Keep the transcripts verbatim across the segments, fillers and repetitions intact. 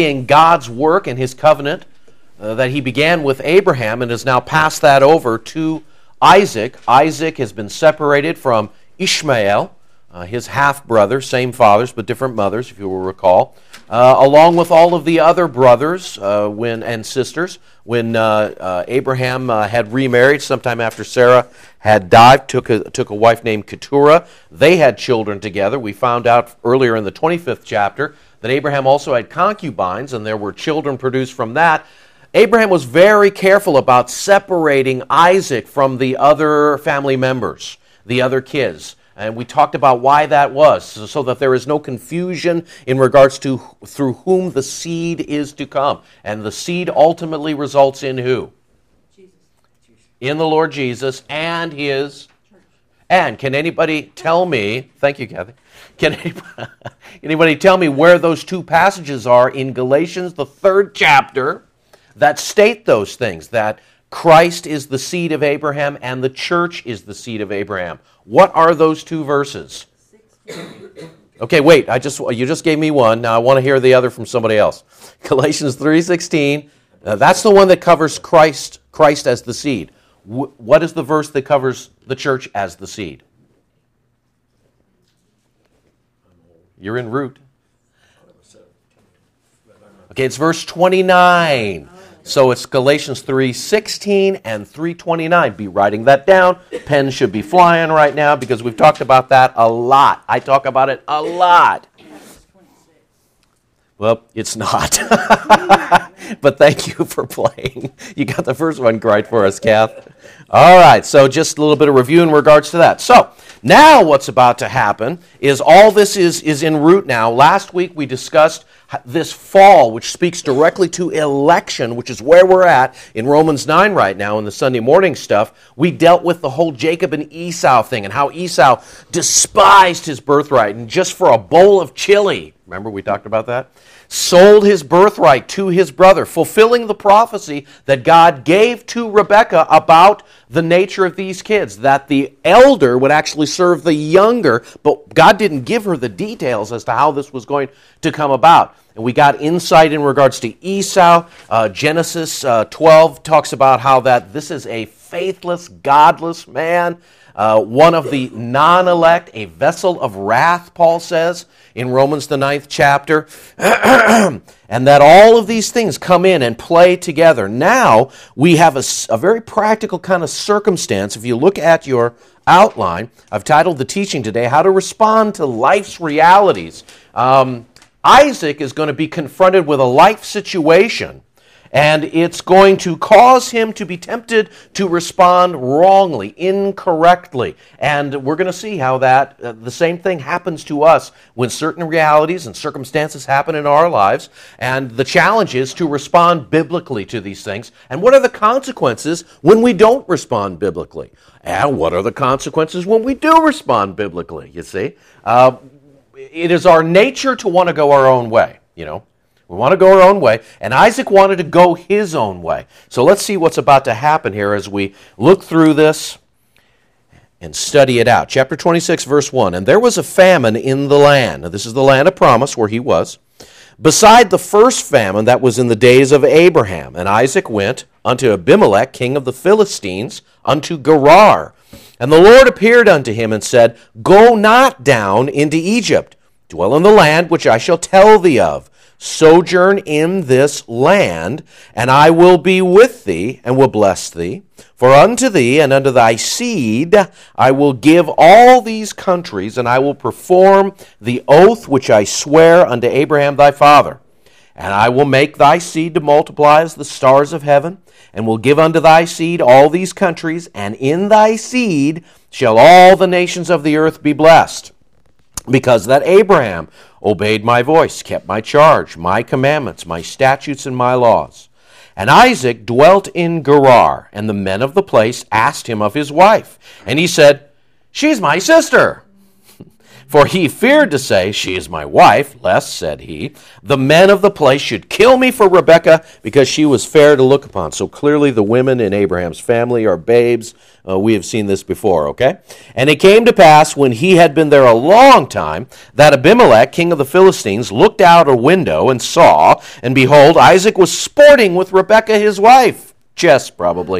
studying God's work and his covenant uh, that he began with Abraham and has now passed that over to Isaac. Isaac has been separated from Ishmael, uh, his half-brother, same fathers but different mothers, if you will recall, uh, along with all of the other brothers uh, when and sisters. When uh, uh, Abraham uh, had remarried sometime after Sarah had died, took a, took a wife named Keturah. They had children together. We found out earlier in the twenty-fifth chapter that Abraham also had concubines, and there were children produced from that. Abraham was very careful about separating Isaac from the other family members, the other kids. And we talked about why that was, so, so that there is no confusion in regards to through whom the seed is to come. And the seed ultimately results in who? Jesus. In the Lord Jesus and his church. And can anybody tell me, thank you, Kathy, can anybody, anybody tell me where those two passages are in Galatians, the third chapter, that state those things, that Christ is the seed of Abraham and the church is the seed of Abraham? What are those two verses? Okay, wait, I just you just gave me one. Now I want to hear the other from somebody else. Galatians three sixteen, uh, that's the one that covers Christ, Christ as the seed. W- what is the verse that covers the church as the seed? You're en route. Okay, it's verse twenty-nine. So it's Galatians three sixteen and three twenty-nine. Be writing that down. Pens should be flying right now because we've talked about that a lot. I talk about it a lot. Well, it's not. But thank you for playing. You got the first one right for us, Kath. All right, so just a little bit of review in regards to that. So now what's about to happen is all this is, is en route now. Last week we discussed this fall, which speaks directly to election, which is where we're at in Romans nine right now in the Sunday morning stuff. We dealt with the whole Jacob and Esau thing and how Esau despised his birthright and just for a bowl of chili, remember we talked about that? Sold his birthright to his brother, fulfilling the prophecy that God gave to Rebekah about the nature of these kids, that the elder would actually serve the younger, but God didn't give her the details as to how this was going to come about. And we got insight in regards to Esau. Uh, Genesis uh, twelve talks about how that this is a faithless, godless man, uh, one of the non-elect, a vessel of wrath, Paul says, in Romans the ninth chapter, and that all of these things come in and play together. Now, we have a, a very practical kind of circumstance. If you look at your outline, I've titled the teaching today, How to Respond to Life's Realities. Um, Isaac is going to be confronted with a life situation, and it's going to cause him to be tempted to respond wrongly, incorrectly. And we're going to see how that, uh, the same thing happens to us when certain realities and circumstances happen in our lives. And the challenge is to respond biblically to these things. And what are the consequences when we don't respond biblically? And what are the consequences when we do respond biblically, you see? Uh, it is our nature to want to go our own way, you know. We want to go our own way, and Isaac wanted to go his own way. So let's see what's about to happen here as we look through this and study it out. Chapter twenty-six, verse one, And there was a famine in the land. Now, this is the land of promise where he was. Beside the first famine that was in the days of Abraham. And Isaac went unto Abimelech, king of the Philistines, unto Gerar. And the Lord appeared unto him and said, Go not down into Egypt. Dwell in the land which I shall tell thee of. Sojourn in this land, and I will be with thee, and will bless thee. For unto thee and unto thy seed I will give all these countries, and I will perform the oath which I swear unto Abraham thy father. And I will make thy seed to multiply as the stars of heaven, and will give unto thy seed all these countries, and in thy seed shall all the nations of the earth be blessed. Because that Abraham obeyed my voice, kept my charge, my commandments, my statutes, and my laws. And Isaac dwelt in Gerar, and the men of the place asked him of his wife. And he said, She's my sister. For he feared to say, she is my wife, lest, said he, the men of the place should kill me for Rebekah, because she was fair to look upon. So clearly the women in Abraham's family are babes. Uh, we have seen this before, okay? And it came to pass, when he had been there a long time, that Abimelech, king of the Philistines, looked out a window and saw, and behold, Isaac was sporting with Rebekah his wife. Chess, probably.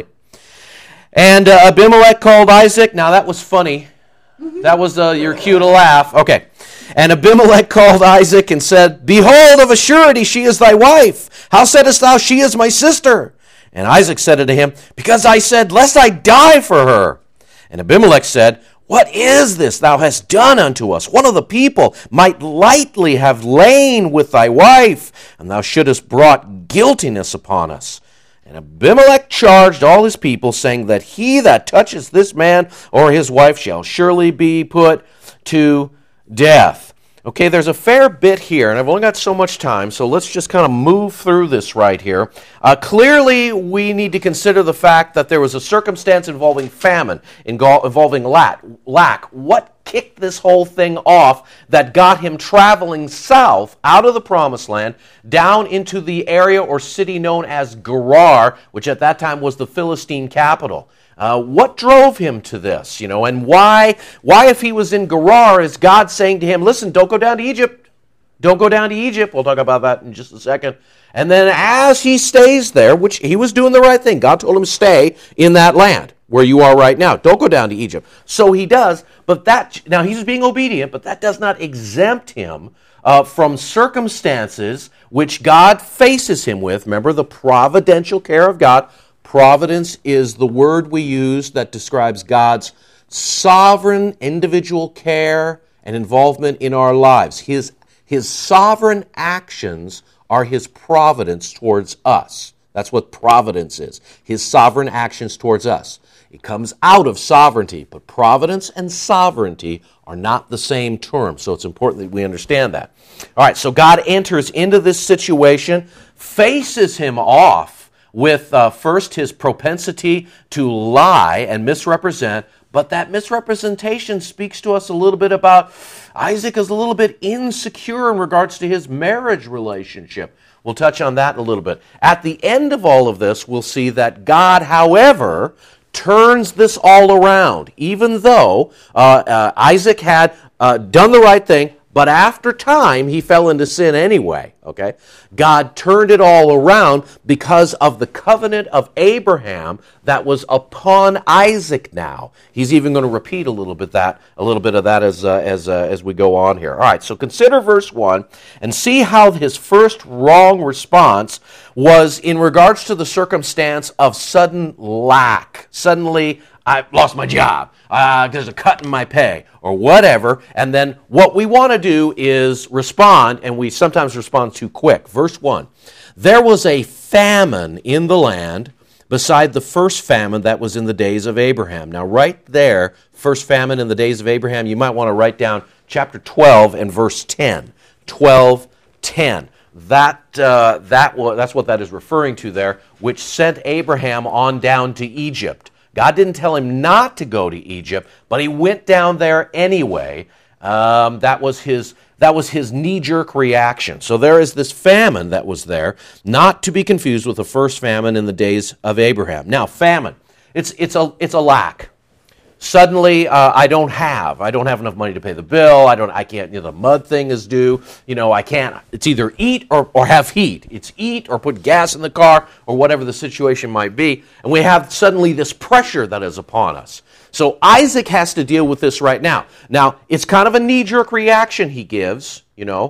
And uh, Abimelech called Isaac. Now that was funny. That was uh, your cue to laugh. Okay. And Abimelech called Isaac and said, Behold, of a surety she is thy wife. How saidst thou, she is my sister? And Isaac said unto him, Because I said, Lest I die for her. And Abimelech said, What is this thou hast done unto us? One of the people might lightly have lain with thy wife, and thou shouldest brought guiltiness upon us. And Abimelech charged all his people, saying that he that touches this man or his wife shall surely be put to death. Okay, there's a fair bit here, and I've only got so much time, so let's just kind of move through this right here. Uh, clearly, we need to consider the fact that there was a circumstance involving famine, involving lack. lack. What kicked this whole thing off that got him traveling south out of the Promised Land down into the area or city known as Gerar, which at that time was the Philistine capital? Uh, what drove him to this, you know, and why, why if he was in Gerar, is God saying to him, listen, don't go down to Egypt. Don't go down to Egypt. We'll talk about that in just a second. And then as he stays there, which he was doing the right thing, God told him to stay in that land where you are right now. Don't go down to Egypt. So he does, but that, now he's being obedient, but that does not exempt him uh, from circumstances which God faces him with. Remember the providential care of God. Providence is the word we use that describes God's sovereign individual care and involvement in our lives. His, his sovereign actions are his providence towards us. That's what providence is. His sovereign actions towards us. It comes out of sovereignty, but providence and sovereignty are not the same term, so it's important that we understand that. All right, so God enters into this situation, faces him off with uh, first his propensity to lie and misrepresent, but that misrepresentation speaks to us a little bit about Isaac is a little bit insecure in regards to his marriage relationship. We'll touch on that in a little bit. At the end of all of this, we'll see that God, however, turns this all around, even though uh, uh, Isaac had uh, done the right thing, but after time, he fell into sin anyway, okay? God turned it all around because of the covenant of Abraham that was upon Isaac now. He's even going to repeat a little bit that, a little bit of that as uh, as uh, as we go on here. All right, so consider verse one and see how his first wrong response was in regards to the circumstance of sudden lack. Suddenly, I lost my job, uh, there's a cut in my pay, or whatever, and then what we want to do is respond, and we sometimes respond too quick. Verse one, there was a famine in the land beside the first famine that was in the days of Abraham. Now right there, first famine in the days of Abraham, you might want to write down chapter twelve and verse ten. twelve, ten. That, uh, that that's what that is referring to there, which sent Abraham on down to Egypt. God didn't tell him not to go to Egypt, but he went down there anyway. Um, that was his that was his knee-jerk reaction. So there is this famine that was there, not to be confused with the first famine in the days of Abraham. Now, famine, it's it's a it's a lack. Suddenly, uh, I don't have. I don't have enough money to pay the bill. I don't. I can't. You know, the mud thing is due. You know, I can't. It's either eat or, or have heat. It's eat or put gas in the car or whatever the situation might be. And we have suddenly this pressure that is upon us. So Isaac has to deal with this right now. Now, it's kind of a knee-jerk reaction he gives, you know.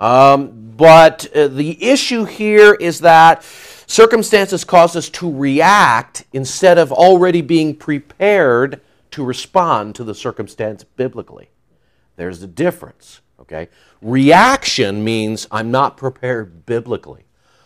Um, but uh, the issue here is that circumstances cause us to react instead of already being prepared to respond to the circumstance biblically. There's a difference, okay? Reaction means I'm not prepared biblically.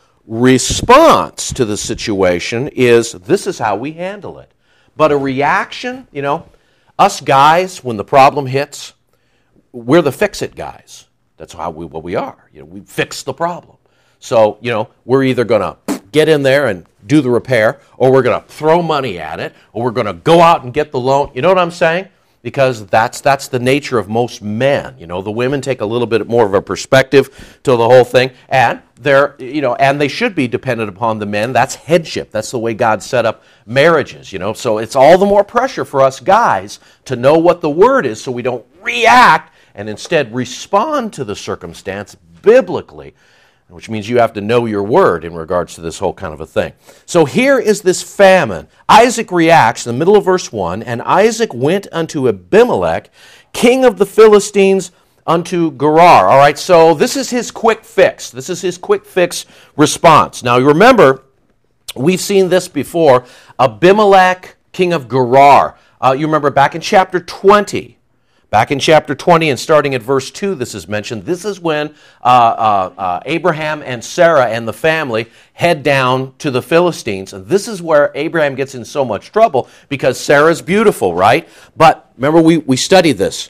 Response to the situation is this is how we handle it. But a reaction, you know, us guys, when the problem hits, we're the fix-it guys. That's how we what we are. You know, we fix the problem. So, you know, we're either going to get in there and do the repair, or we're going to throw money at it, or we're going to go out and get the loan. You know what I'm saying? because that's that's the nature of most men. You know, the women take a little bit more of a perspective to the whole thing, and they're, you know, and they should be dependent upon the men. That's headship. That's the way God set up marriages, you know. So it's all the more pressure for us guys to know what the word is so we don't react and instead respond to the circumstance biblically, which means you have to know your word in regards to this whole kind of a thing. So here is this famine. Isaac reacts in the middle of verse one, and Isaac went unto Abimelech, king of the Philistines, unto Gerar. All right, so this is his quick fix. This is his quick fix response. Now, you remember, we've seen this before. Abimelech, king of Gerar. Uh, you remember back in chapter twenty. Back in chapter twenty and starting at verse two, this is mentioned. This is when uh, uh, uh, Abraham and Sarah and the family head down to the Philistines. And this is where Abraham gets in so much trouble because Sarah's beautiful, right? But remember, we, we studied this.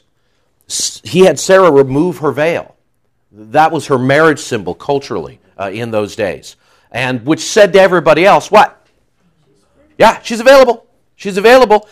He had Sarah remove her veil. That was her marriage symbol culturally uh, in those days. And which said to everybody else, what? Yeah, she's available. She's available.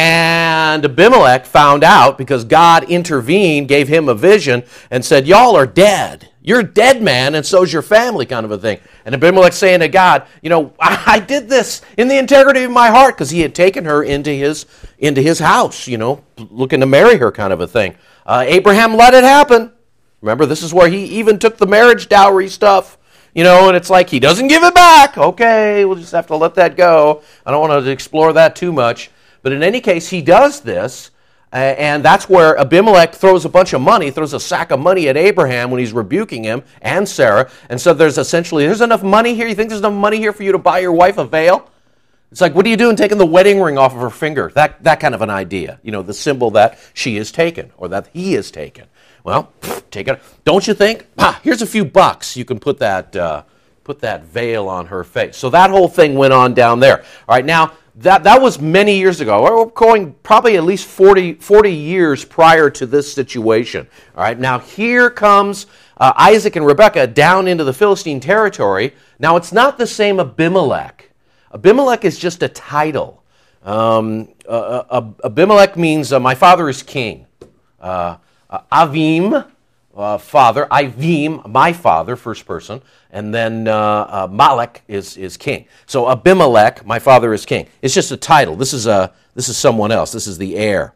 And Abimelech found out because God intervened, gave him a vision, and said, y'all are dead. You're dead, man, and so's your family, kind of a thing. And Abimelech saying to God, you know, I, I did this in the integrity of my heart, because he had taken her into his into his house, you know, looking to marry her, kind of a thing. Uh, Abraham let it happen. Remember, this is where he even took the marriage dowry stuff. You know, and it's like he doesn't give it back. Okay, we'll just have to let that go. I don't want to explore that too much. But in any case, he does this, uh, and that's where Abimelech throws a bunch of money, throws a sack of money at Abraham when he's rebuking him and Sarah. And so there's essentially, there's enough money here. You think there's enough money here for you to buy your wife a veil? It's like, what are you doing taking the wedding ring off of her finger? That, that kind of an idea. You know, the symbol that she is taken or that he is taken. Well, take it. Don't you think? Ah, here's a few bucks. You can put that uh, put that veil on her face. So that whole thing went on down there. All right, now that that was many years ago. We're going probably at least forty, forty years prior to this situation. All right, now here comes uh, Isaac and Rebekah down into the Philistine territory. Now it's not the same Abimelech. Abimelech is just a title. Um, uh, uh, Abimelech means uh, my father is king. Uh, Uh, Avim, uh, father, Ivim, my father, first person, and then uh, uh, Malek is, is king. So Abimelech, my father is king. It's just a title. This is a this is someone else. This is the heir.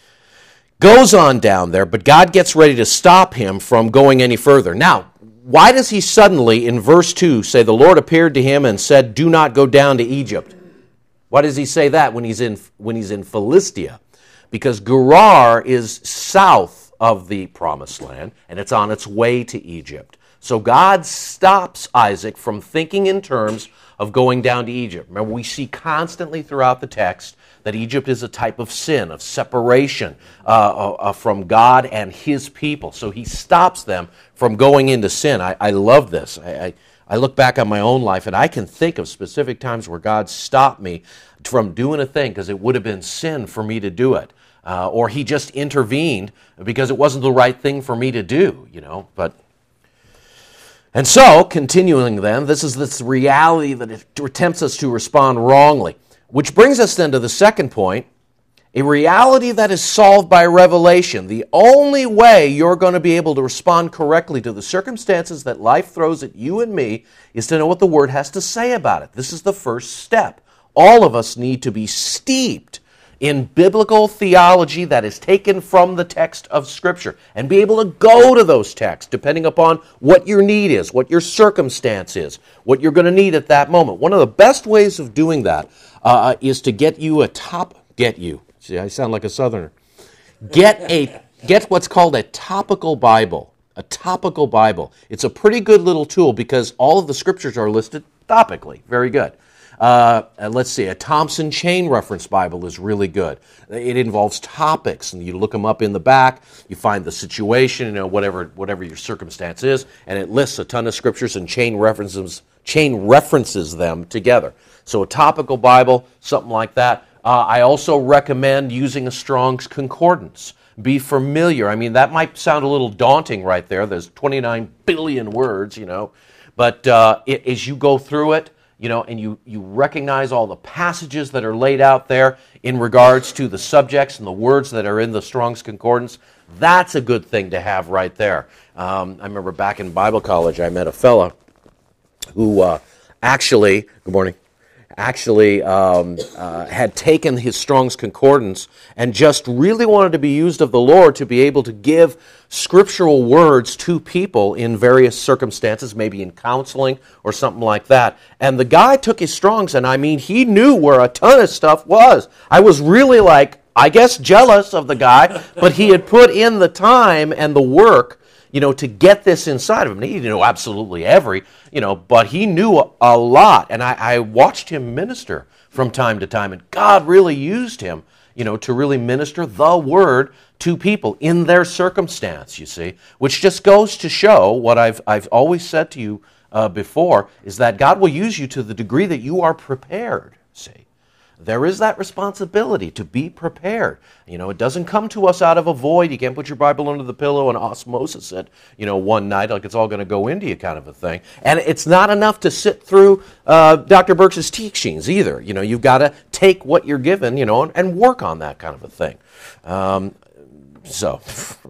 Goes on down there, but God gets ready to stop him from going any further. Now, why does he suddenly, in verse two, say, the Lord appeared to him and said, do not go down to Egypt? Why does he say that when he's in when he's in Philistia? Because Gerar is south of the promised land, and it's on its way to Egypt. So God stops Isaac from thinking in terms of going down to Egypt. Remember, we see constantly throughout the text that Egypt is a type of sin, of separation uh, uh, from God and his people. So he stops them from going into sin. I, I love this. I, I, I look back on my own life, and I can think of specific times where God stopped me from doing a thing because it would have been sin for me to do it. Uh, or he just intervened because it wasn't the right thing for me to do, you know. But and so, continuing then, this is this reality that it tempts us to respond wrongly. Which brings us then to the second point, a reality that is solved by revelation. The only way you're going to be able to respond correctly to the circumstances that life throws at you and me is to know what the Word has to say about it. This is the first step. All of us need to be steeped in biblical theology that is taken from the text of Scripture and be able to go to those texts depending upon what your need is, what your circumstance is, what you're going to need at that moment. One of the best ways of doing that uh, is to get you a top, get you, see, I sound like a Southerner, get a get what's called a topical Bible, a topical Bible. It's a pretty good little tool because all of the Scriptures are listed topically. Very good. Uh, let's see, a Thompson Chain Reference Bible is really good. It involves topics, and you look them up in the back, you find the situation, you know, whatever whatever your circumstance is, and it lists a ton of scriptures and chain references, chain references them together. So a topical Bible, something like that. Uh, I also recommend using a Strong's Concordance. Be familiar. I mean, that might sound a little daunting right there. There's twenty-nine billion words, you know, but uh, it, as you go through it, you know, and you, you recognize all the passages that are laid out there in regards to the subjects and the words that are in the Strong's Concordance, that's a good thing to have right there. Um, I remember back in Bible college, I met a fella who uh, actually, good morning, actually um, uh, had taken his Strong's Concordance and just really wanted to be used of the Lord to be able to give scriptural words to people in various circumstances, maybe in counseling or something like that. And the guy took his Strong's, and I mean, he knew where a ton of stuff was. I was really like, I guess, jealous of the guy, but he had put in the time and the work, you know, to get this inside of him. He didn't know absolutely every, you know, but he knew a, a lot. And I, I watched him minister from time to time, and God really used him, you know, to really minister the word to people in their circumstance, you see, which just goes to show what I've, I've always said to you uh, before, is that God will use you to the degree that you are prepared, see. There is that responsibility to be prepared. You know, it doesn't come to us out of a void. You can't put your Bible under the pillow and osmosis it, you know, one night like it's all going to go into you kind of a thing. And it's not enough to sit through uh, Doctor Birx's teachings either. You know, you've got to take what you're given, you know, and, and work on that kind of a thing. Um, so...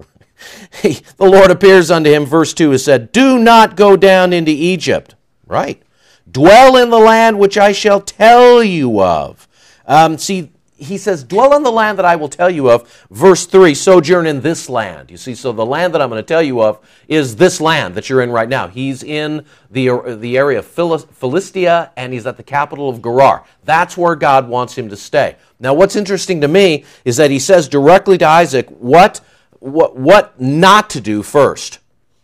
the Lord appears unto him, verse two, is said, do not go down into Egypt. Right. Dwell in the land which I shall tell you of. Um, see, he says, dwell in the land that I will tell you of. Verse three, sojourn in this land. You see, so the land that I'm going to tell you of is this land that you're in right now. He's in the, the area of Philistia, and he's at the capital of Gerar. That's where God wants him to stay. Now, what's interesting to me is that he says directly to Isaac what, what, what not to do first.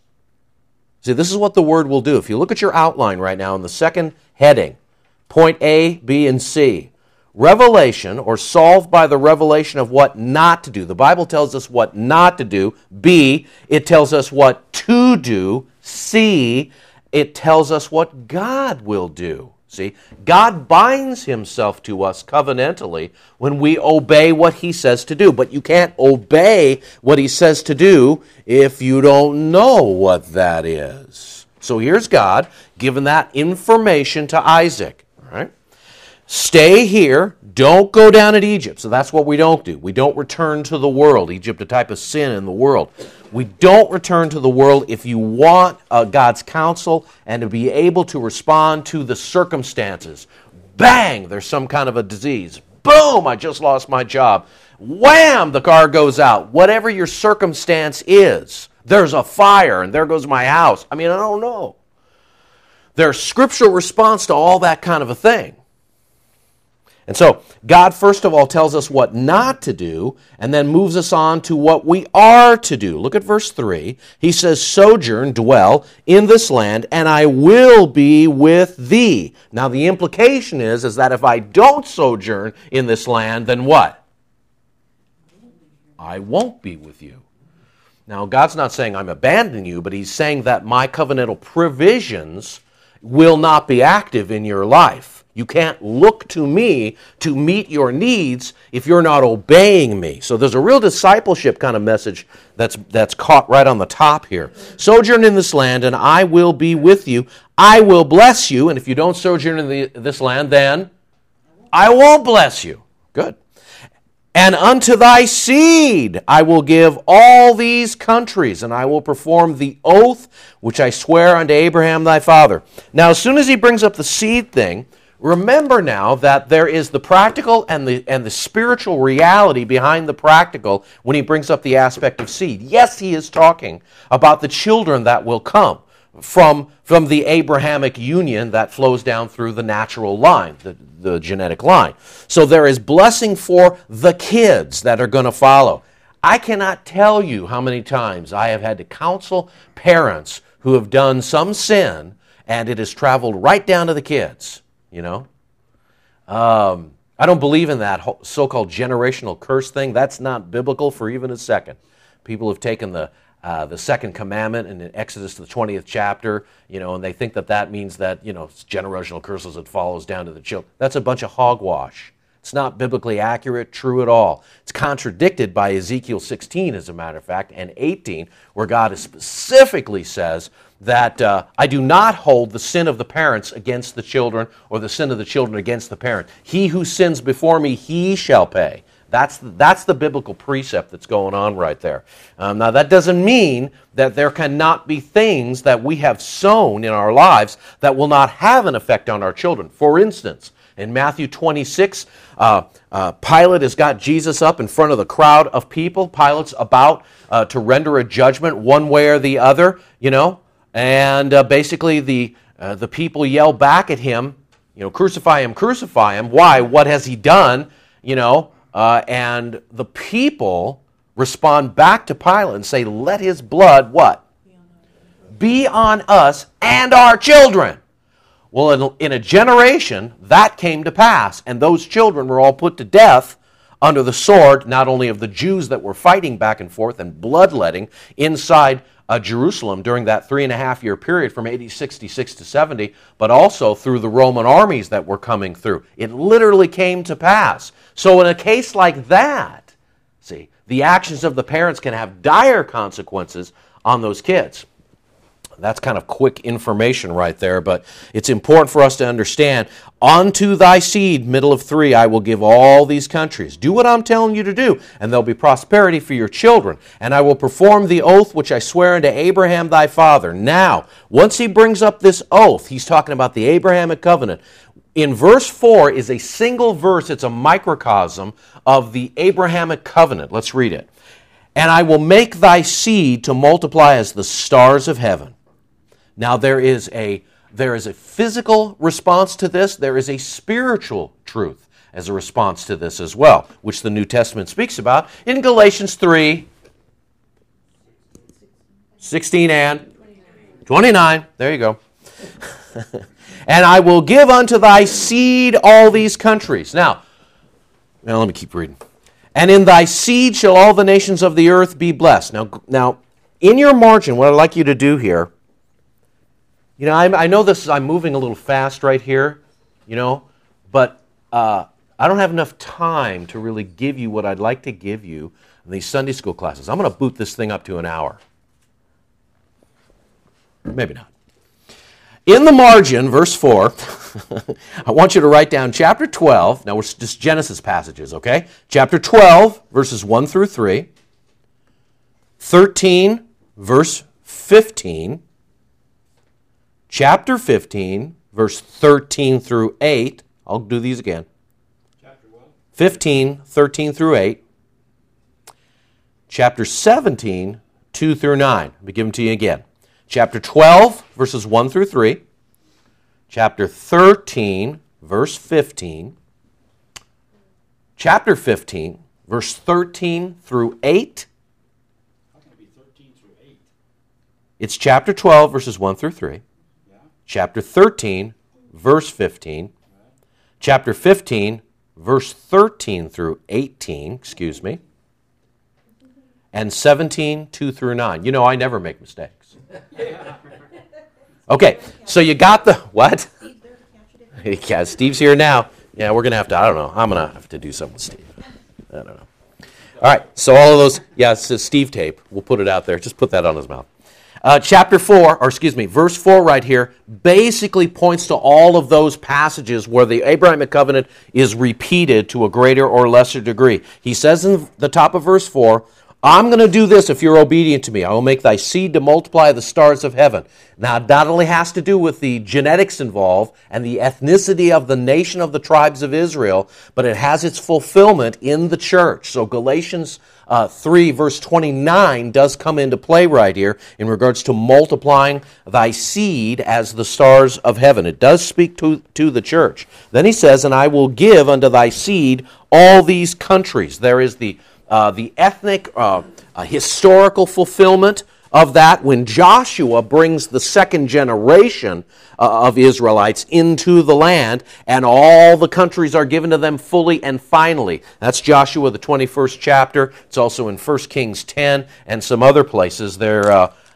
See, this is what the word will do. If you look at your outline right now in the second heading, point A, B, and C, revelation, or solved by the revelation of what not to do. The Bible tells us what not to do. B, it tells us what to do. C, it tells us what God will do. See, God binds himself to us covenantally when we obey what he says to do. But you can't obey what he says to do if you don't know what that is. So here's God giving that information to Isaac. All right? Stay here. Don't go down to Egypt. So that's what we don't do. We don't return to the world. Egypt, a type of sin in the world. We don't return to the world if you want uh, God's counsel and to be able to respond to the circumstances. Bang, there's some kind of a disease. Boom, I just lost my job. Wham, the car goes out. Whatever your circumstance is, there's a fire and there goes my house. I mean, I don't know. There's scriptural response to all that kind of a thing. And so, God first of all tells us what not to do, and then moves us on to what we are to do. Look at verse three. He says, sojourn, dwell in this land, and I will be with thee. Now, the implication is, is that if I don't sojourn in this land, then what? I won't be with you. Now, God's not saying I'm abandoning you, but he's saying that my covenantal provisions will not be active in your life. You can't look to me to meet your needs if you're not obeying me. So there's a real discipleship kind of message that's that's caught right on the top here. Sojourn in this land, and I will be with you. I will bless you. And if you don't sojourn in the, this land, then I won't bless you. Good. And unto thy seed I will give all these countries, and I will perform the oath which I swear unto Abraham thy father. Now, as soon as he brings up the seed thing, remember now that there is the practical and the and the spiritual reality behind the practical when he brings up the aspect of seed. Yes, he is talking about the children that will come from, from the Abrahamic union that flows down through the natural line, the, the genetic line. So there is blessing for the kids that are going to follow. I cannot tell you how many times I have had to counsel parents who have done some sin, and it has traveled right down to the kids. You know, um, I don't believe in that so-called generational curse thing. That's not biblical for even a second. People have taken the uh, the second commandment in Exodus, the twentieth chapter, you know, and they think that that means that, you know, generational curses that follows down to the children. That's a bunch of hogwash. It's not biblically accurate, true at all. It's contradicted by Ezekiel sixteen, as a matter of fact, and eighteen, where God specifically says that uh, I do not hold the sin of the parents against the children or the sin of the children against the parent. He who sins before me, he shall pay. That's the, that's the biblical precept that's going on right there. Um, now, that doesn't mean that there cannot be things that we have sown in our lives that will not have an effect on our children. For instance, in Matthew twenty-six, uh, uh, Pilate has got Jesus up in front of the crowd of people. Pilate's about uh, to render a judgment one way or the other, you know, and uh, basically the uh, the people yell back at him, you know, crucify him, crucify him. Why? What has he done? You know, uh, and the people respond back to Pilate and say, let his blood, what? Be on us and our children. Well, in, in a generation, that came to pass, and those children were all put to death under the sword, not only of the Jews that were fighting back and forth and bloodletting inside uh, Jerusalem during that three and a half year period from A D sixty-six to seventy, but also through the Roman armies that were coming through. It literally came to pass. So in a case like that, see, the actions of the parents can have dire consequences on those kids. That's kind of quick information right there, but it's important for us to understand. Unto thy seed, middle of three, I will give all these countries. Do what I'm telling you to do, and there'll be prosperity for your children. And I will perform the oath which I swear unto Abraham thy father. Now, once he brings up this oath, he's talking about the Abrahamic covenant. In verse four is a single verse. It's a microcosm of the Abrahamic covenant. Let's read it. And I will make thy seed to multiply as the stars of heaven. Now, there is a there is a physical response to this. There is a spiritual truth as a response to this as well, which the New Testament speaks about in Galatians three, sixteen and twenty-nine. There you go. And I will give unto thy seed all these countries. Now, now let me keep reading. And in thy seed shall all the nations of the earth be blessed. Now, now in your margin, what I'd like you to do here, you know, I, I know this is, I'm moving a little fast right here, you know, but uh, I don't have enough time to really give you what I'd like to give you in these Sunday school classes. I'm going to boot this thing up to an hour. Maybe not. In the margin, verse four, I want you to write down chapter twelve. Now, we're just Genesis passages, okay? Chapter twelve, verses one through three. thirteen, verse fifteen. Chapter fifteen, verse thirteen through eight. I'll do these again. Chapter what? fifteen, thirteen through eight. Chapter seventeen, two through nine. Let me give them to you again. Chapter twelve, verses one through three. Chapter thirteen, verse fifteen. Chapter fifteen, verse thirteen through eight. How can it be thirteen through eight? It's chapter twelve, verses one through three. Yeah. Chapter thirteen, verse fifteen. Yeah. Chapter fifteen, verse thirteen through eighteen, excuse me. And seventeen, two through nine. You know, I never make mistakes. Okay, so you got the, what? Yeah, Steve's here now. Yeah, we're going to have to, I don't know, I'm going to have to do something with Steve. I don't know. All right, so all of those, yeah, it's a Steve tape. We'll put it out there. Just put that on his mouth. Uh, chapter four, or excuse me, verse four right here, basically points to all of those passages where the Abrahamic covenant is repeated to a greater or lesser degree. He says in the top of verse four, I'm going to do this if you're obedient to me. I will make thy seed to multiply the stars of heaven. Now, it not only has to do with the genetics involved and the ethnicity of the nation of the tribes of Israel, but it has its fulfillment in the church. So Galatians uh, three, verse twenty-nine does come into play right here in regards to multiplying thy seed as the stars of heaven. It does speak to, to the church. Then he says, and I will give unto thy seed all these countries. There is the Uh, the ethnic, uh, uh, historical fulfillment of that when Joshua brings the second generation uh, of Israelites into the land and all the countries are given to them fully and finally. That's Joshua, the twenty-first chapter. It's also in First Kings ten and some other places there uh,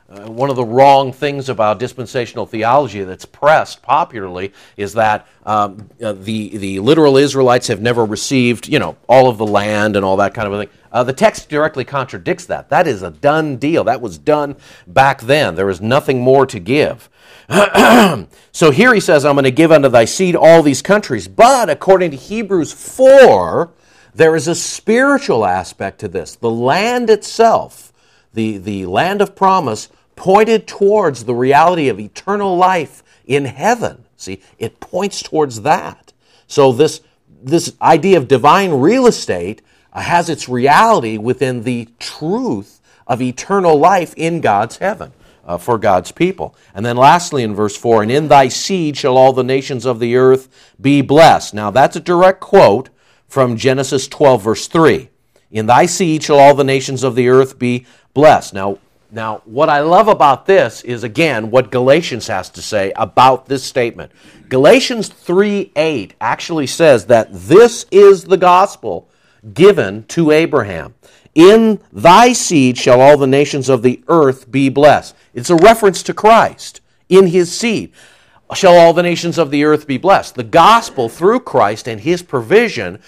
uh, one of the wrong things about dispensational theology that's pressed popularly is that um, uh, the the literal Israelites have never received, you know, all of the land and all that kind of a thing. Uh, the text directly contradicts that. That is a done deal. That was done back then. There is nothing more to give. So here he says, I'm going to give unto thy seed all these countries. But according to Hebrews four, there is a spiritual aspect to this. The land itself, the, the land of promise, pointed towards the reality of eternal life in heaven. See, it points towards that. So this, this idea of divine real estate uh, has its reality within the truth of eternal life in God's heaven. Uh, for God's people. And then lastly in verse four, and in thy seed shall all the nations of the earth be blessed. Now that's a direct quote from Genesis twelve verse three. In thy seed shall all the nations of the earth be blessed. Now, now what I love about this is, again, what Galatians has to say about this statement. Galatians three eight actually says that this is the gospel given to Abraham. In thy seed shall all the nations of the earth be blessed. It's a reference to Christ. In his seed shall all the nations of the earth be blessed. The gospel through Christ and his provision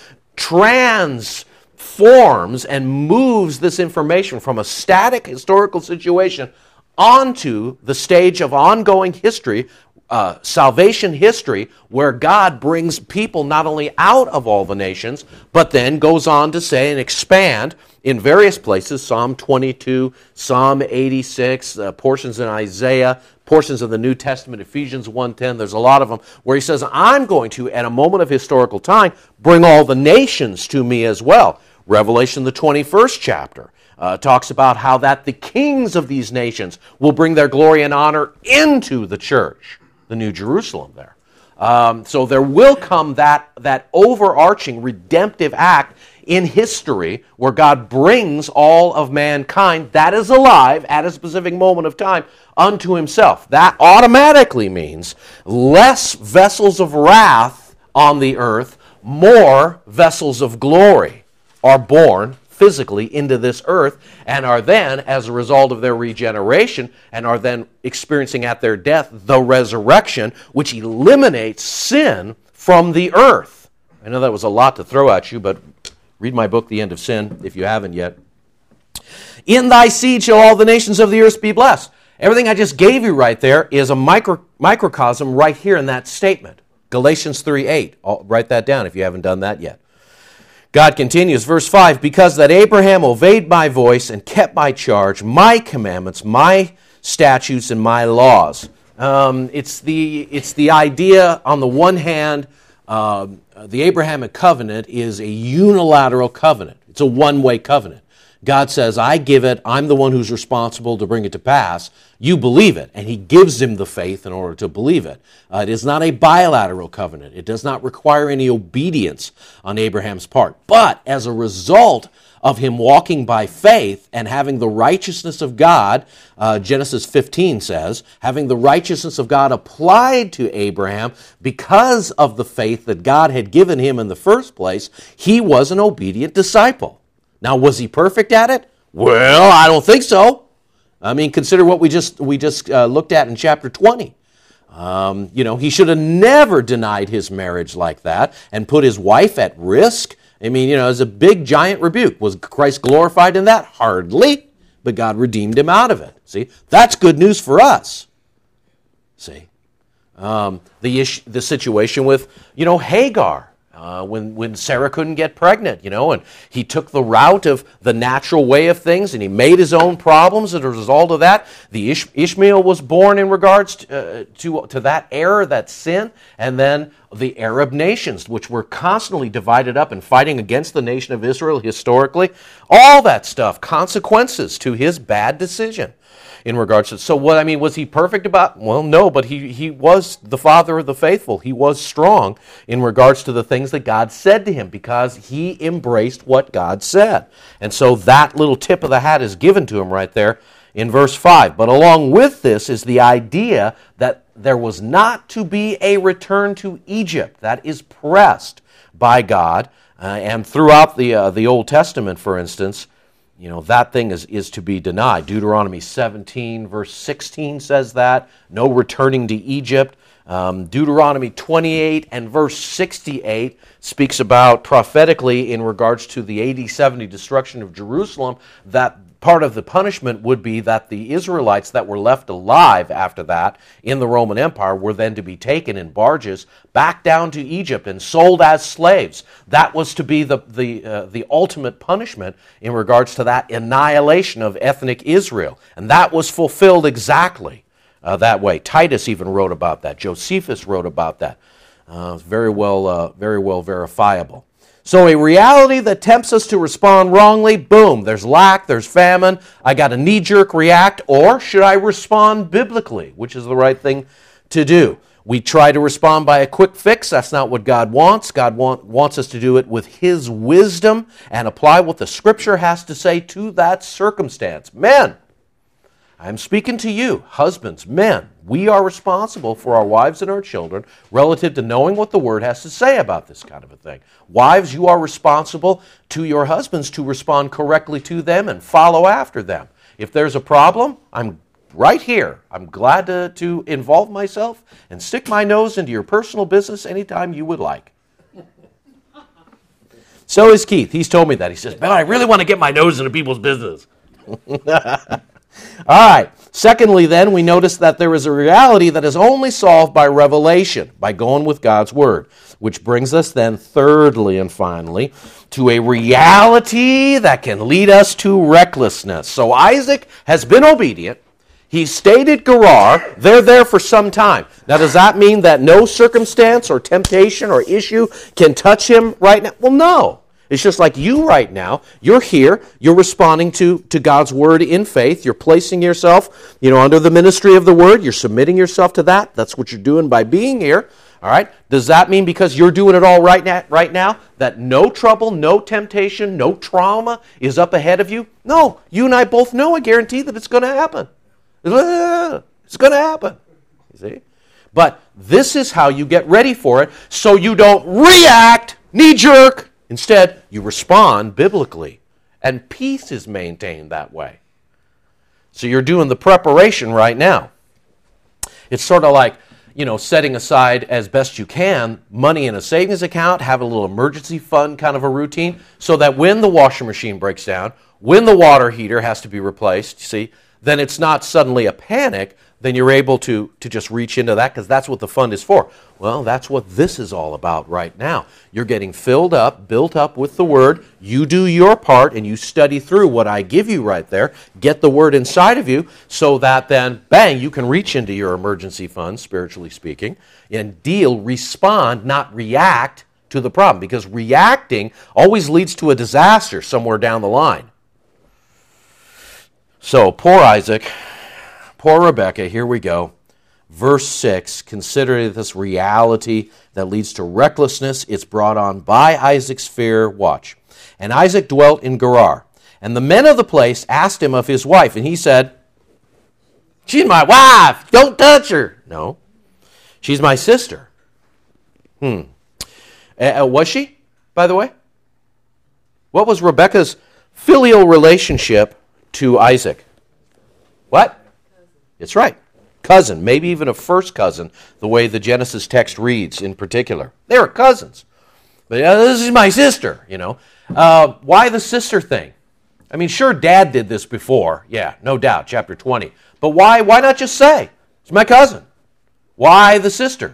transforms and moves this information from a static historical situation onto the stage of ongoing history, uh, salvation history, where God brings people not only out of all the nations, but then goes on to say and expand in various places, Psalm twenty-two, Psalm eighty-six, uh, portions in Isaiah, portions of the New Testament, Ephesians one ten, there's a lot of them, where he says, I'm going to, at a moment of historical time, bring all the nations to me as well. Revelation, the twenty-first chapter, uh, talks about how that the kings of these nations will bring their glory and honor into the church, the New Jerusalem there. Um, so there will come that, that overarching redemptive act in history where God brings all of mankind that is alive at a specific moment of time unto himself. That automatically means less vessels of wrath on the earth, more vessels of glory are born physically into this earth and are then, as a result of their regeneration, and are then experiencing at their death the resurrection, which eliminates sin from the earth. I know that was a lot to throw at you, but read my book, The End of Sin, if you haven't yet. In thy seed shall all the nations of the earth be blessed. Everything I just gave you right there is a micro, microcosm right here in that statement. Galatians three eight. I'll write that down if you haven't done that yet. God continues, verse five, because that Abraham obeyed my voice and kept my charge, my commandments, my statutes, and my laws. Um, it's the it's the idea, on the one hand, uh, the Abrahamic covenant is a unilateral covenant. It's a one-way covenant. God says, I give it, I'm the one who's responsible to bring it to pass. You believe it, and he gives him the faith in order to believe it. Uh, it is not a bilateral covenant. It does not require any obedience on Abraham's part. But as a result of him walking by faith and having the righteousness of God, uh, Genesis fifteen says, having the righteousness of God applied to Abraham because of the faith that God had given him in the first place, he was an obedient disciple. Now, was he perfect at it? Well, I don't think so. I mean, consider what we just we just uh, looked at in chapter twenty. Um, you know, he should have never denied his marriage like that and put his wife at risk. I mean, you know, it's a big, giant rebuke. Was Christ glorified in that? Hardly. But God redeemed him out of it. See, that's good news for us. See, um, the issue, the situation with, you know, Hagar. Uh, when, when Sarah couldn't get pregnant, you know, and he took the route of the natural way of things, and he made his own problems as a result of that. The Ish- Ishmael was born in regards to, uh, to, to that error, that sin, and then the Arab nations, which were constantly divided up and fighting against the nation of Israel historically. All that stuff, consequences to his bad decision. In regards to, so what, I mean, was he perfect about? Well, no, but he, he was the father of the faithful. He was strong in regards to the things that God said to him because he embraced what God said. And so that little tip of the hat is given to him right there in verse five. But along with this is the idea that there was not to be a return to Egypt. That is pressed by God. Uh, and throughout the, uh, the Old Testament, for instance, you know, that thing is, is to be denied. Deuteronomy seventeen, verse sixteen says that. No returning to Egypt. Um, Deuteronomy twenty-eight and verse sixty-eight speaks about prophetically in regards to the A D seventy destruction of Jerusalem, that part of the punishment would be that the Israelites that were left alive after that in the Roman Empire were then to be taken in barges back down to Egypt and sold as slaves. That was to be the the uh, the ultimate punishment in regards to that annihilation of ethnic Israel. And that was fulfilled exactly uh, that way. Titus even wrote about that. Josephus wrote about that. Uh, it's very well, uh, very well verifiable. So a reality that tempts us to respond wrongly, boom, there's lack, there's famine, I got a knee-jerk react, or should I respond biblically, which is the right thing to do? We try to respond by a quick fix. That's not what God wants. God want, wants us to do it with His wisdom and apply what the Scripture has to say to that circumstance. Men, I'm speaking to you, husbands, men. We are responsible for our wives and our children relative to knowing what the Word has to say about this kind of a thing. Wives, you are responsible to your husbands to respond correctly to them and follow after them. If there's a problem, I'm right here. I'm glad to, to involve myself and stick my nose into your personal business anytime you would like. So is Keith. He's told me that. He says, man, I really want to get my nose into people's business. All right. Secondly, then, we notice that there is a reality that is only solved by revelation, by going with God's Word, which brings us then, thirdly and finally, to a reality that can lead us to recklessness. So Isaac has been obedient. He stayed at Gerar. They're there for some time. Now, does that mean that no circumstance or temptation or issue can touch him right now? Well, no. It's just like you right now. You're here. You're responding to, to God's Word in faith. You're placing yourself, you know, under the ministry of the Word. You're submitting yourself to that. That's what you're doing by being here. All right? Does that mean because you're doing it all right now, right now that no trouble, no temptation, no trauma is up ahead of you? No. You and I both know, I guarantee, that it's going to happen. It's going to happen. You see? But this is how you get ready for it so you don't react, knee-jerk. Instead, you respond biblically, and peace is maintained that way. So you're doing the preparation right now. It's sort of like, you know, setting aside as best you can money in a savings account, have a little emergency fund kind of a routine, so that when the washing machine breaks down, when the water heater has to be replaced, you see, then it's not suddenly a panic. Then you're able to, to just reach into that because that's what the fund is for. Well, that's what this is all about right now. You're getting filled up, built up with the Word. You do your part and you study through what I give you right there. Get the Word inside of you so that then, bang, you can reach into your emergency fund, spiritually speaking, and deal, respond, not react to the problem. Because reacting always leads to a disaster somewhere down the line. So, poor Isaac... Poor Rebekah, here we go. Verse six, consider this reality that leads to recklessness. It's brought on by Isaac's fear. Watch. And Isaac dwelt in Gerar. And the men of the place asked him of his wife. And he said, she's my wife. Don't touch her. No. She's my sister. Hmm. Uh, was she, by the way? What was Rebekah's filial relationship to Isaac? What? It's right. Cousin, maybe even a first cousin, the way the Genesis text reads in particular. They were cousins. But uh, this is my sister, you know. Uh, why the sister thing? I mean, sure, Dad did this before. Yeah, no doubt, chapter twenty. But why, why not just say, it's my cousin? Why the sister?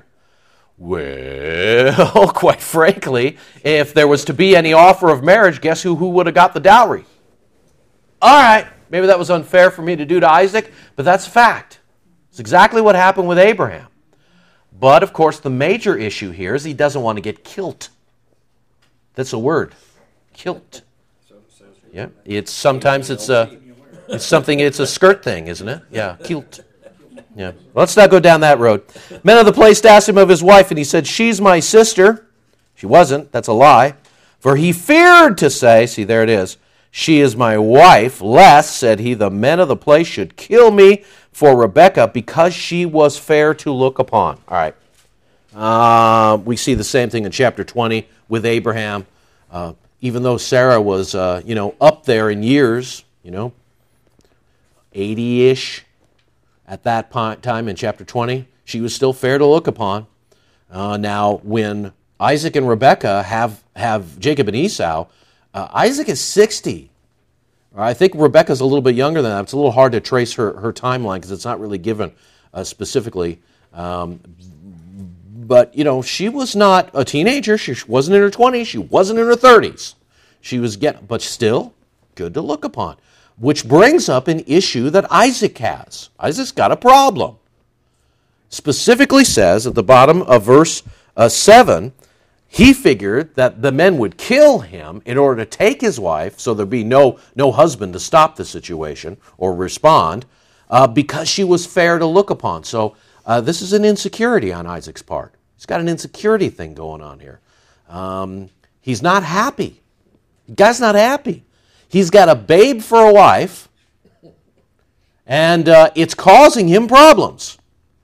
Well, quite frankly, if there was to be any offer of marriage, guess who, who would have got the dowry? All right. Maybe that was unfair for me to do to Isaac, but that's a fact. It's exactly what happened with Abraham. But, of course, the major issue here is he doesn't want to get kilt. That's a word. Kilt. Yeah. It's sometimes it's a it's something it's a skirt thing, isn't it? Yeah, kilt. Yeah. Let's not go down that road. Men of the place asked him of his wife, and he said, she's my sister. She wasn't. That's a lie. For he feared to say, see, there it is, she is my wife, lest, said he, the men of the place should kill me for Rebekah because she was fair to look upon. All right. Uh, we see the same thing in chapter twenty with Abraham. Uh, even though Sarah was, uh, you know, up there in years, you know, eighty-ish at that time in chapter twenty, she was still fair to look upon. Uh, now, when Isaac and Rebekah have, have Jacob and Esau, uh, Isaac is sixty. I think Rebekah's a little bit younger than that. It's a little hard to trace her, her timeline because it's not really given uh, specifically. Um, but, you know, she was not a teenager. She wasn't in her twenties. She wasn't in her thirties. She was getting, but still good to look upon. Which brings up an issue that Isaac has. Isaac's got a problem. Specifically says at the bottom of verse uh, seven, he figured that the men would kill him in order to take his wife, so there'd be no, no husband to stop the situation or respond, uh, because she was fair to look upon. So uh, this is an insecurity on Isaac's part. He's got an insecurity thing going on here. Um, he's not happy. The guy's not happy. He's got a babe for a wife, and uh, it's causing him problems.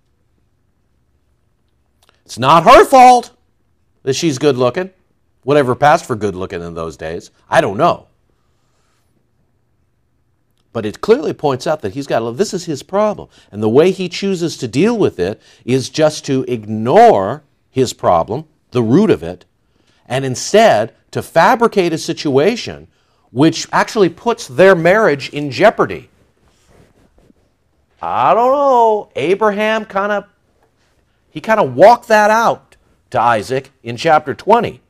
It's not her fault that she's good looking. Whatever passed for good looking in those days, I don't know. But it clearly points out that he's got, this is his problem. And the way he chooses to deal with it is just to ignore his problem, the root of it, and instead to fabricate a situation which actually puts their marriage in jeopardy. I don't know. Abraham kind of, he kind of walked that out to Isaac in chapter twenty.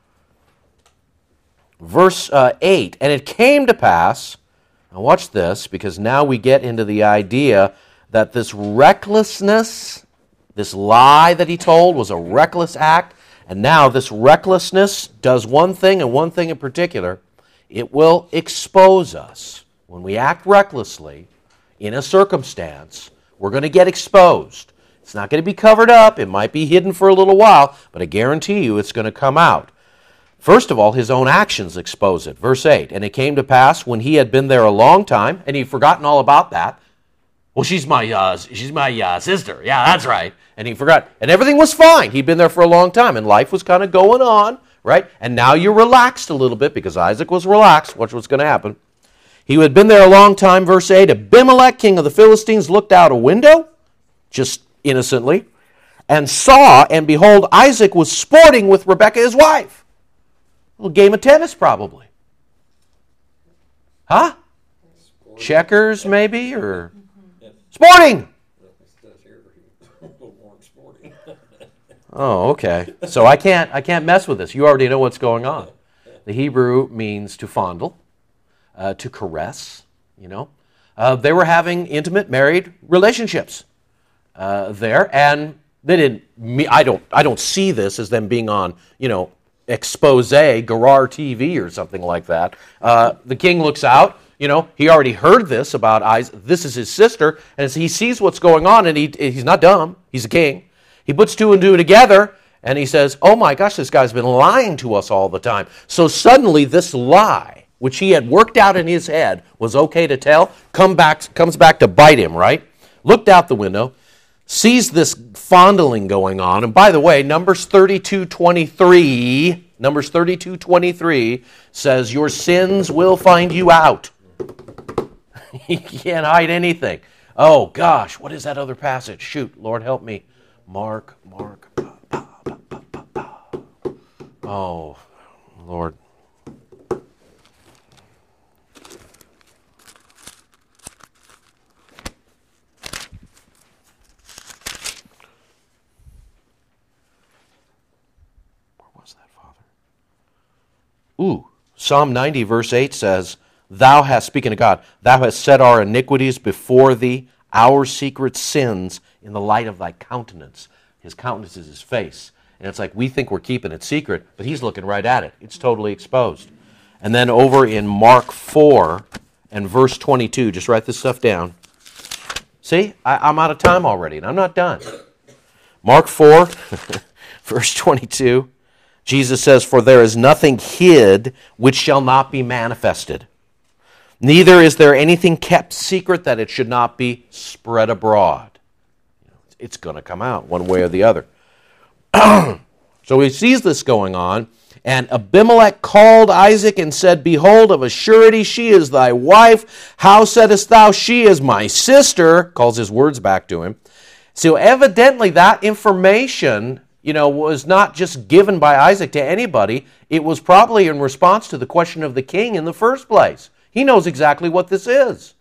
Verse uh, eight, and it came to pass, now watch this, because now we get into the idea that this recklessness, this lie that he told was a reckless act, and now this recklessness does one thing and one thing in particular. It will expose us. When we act recklessly in a circumstance, we're going to get exposed. It's not going to be covered up. It might be hidden for a little while, but I guarantee you it's going to come out. First of all, his own actions expose it. Verse eight, and it came to pass when he had been there a long time, and he'd forgotten all about that. Well, she's my uh, she's my uh, sister. Yeah, that's right. And he forgot. And everything was fine. He'd been there for a long time, and life was kind of going on, right? And now you're relaxed a little bit because Isaac was relaxed. Watch what's going to happen. He had been there a long time, verse eight. Abimelech, king of the Philistines, looked out a window, just innocently, and saw, and behold, Isaac was sporting with Rebekah, his wife. A little game of tennis, probably. Huh? Sporting. Checkers, maybe, or sporting. Oh, okay. So I can't I can't mess with this. You already know what's going on. The Hebrew means to fondle, uh, to caress. You know, uh, they were having intimate married relationships uh, there, and they didn't. Me, I don't. I don't see this as them being on, you know, expose, Gerar T V or something like that. Uh, the king looks out. You know, he already heard this about Isaac. This is his sister, and as he sees what's going on, and he he's not dumb. He's a king. He puts two and two together, and he says, oh my gosh, this guy's been lying to us all the time. So suddenly this lie, which he had worked out in his head, was okay to tell, come back, comes back to bite him, right? Looked out the window, sees this fondling going on. And by the way, Numbers thirty-two twenty-three, Numbers thirty-two twenty-three says, your sins will find you out. You can't hide anything. Oh gosh, what is that other passage? Shoot, Lord help me. Mark, Mark. Oh, Lord. Where was that, Father? Ooh, Psalm ninety, verse eight says, Thou hast, speaking of God, Thou hast set our iniquities before Thee, our secret sins in the light of Thy countenance. His countenance is His face. And it's like we think we're keeping it secret, but He's looking right at it. It's totally exposed. And then over in Mark four and verse twenty-two, just write this stuff down. See, I, I'm out of time already, and I'm not done. Mark four, verse twenty-two, Jesus says, For there is nothing hid which shall not be manifested. Neither is there anything kept secret that it should not be spread abroad. It's going to come out one way or the other. So he sees this going on, And Abimelech called Isaac and said, Behold, of a surety she is thy wife. How saidest thou, she is my sister? Calls his words back to him. So evidently that information, you know, was not just given by Isaac to anybody. It was probably in response to the question of the king in the first place. He knows exactly what this is.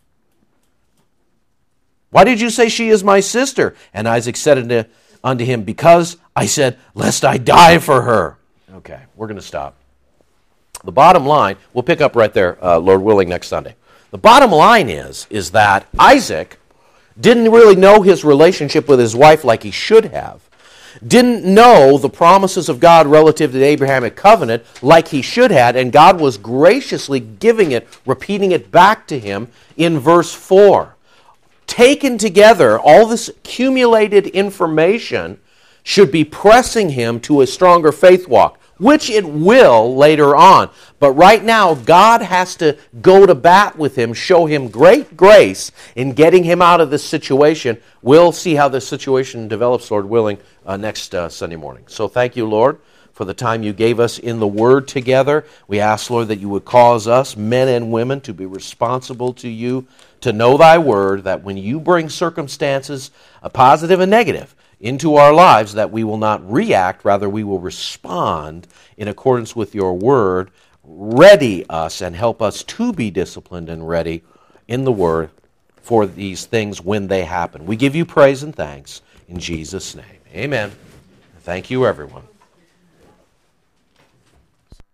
Why did you say she is my sister? And Isaac said unto, unto him, Because I said, lest I die for her. Okay, we're going to stop. The bottom line, we'll pick up right there, uh, Lord willing, next Sunday. The bottom line is, is that Isaac didn't really know his relationship with his wife like he should have. Didn't know the promises of God relative to the Abrahamic covenant like he should have, and God was graciously giving it, repeating it back to him in verse four. Taken together, all this accumulated information should be pressing him to a stronger faith walk, which it will later on. But right now, God has to go to bat with him, show him great grace in getting him out of this situation. We'll see how this situation develops, Lord willing, uh, next uh, Sunday morning. So thank you, Lord, for the time you gave us in the Word together. We ask, Lord, that you would cause us, men and women, to be responsible to you, to know thy Word, that when you bring circumstances, a positive and negative, into our lives, that we will not react, rather we will respond in accordance with your word. Ready us and help us to be disciplined and ready in the word for these things when they happen. We give you praise and thanks in Jesus' name. Amen. Thank you, everyone.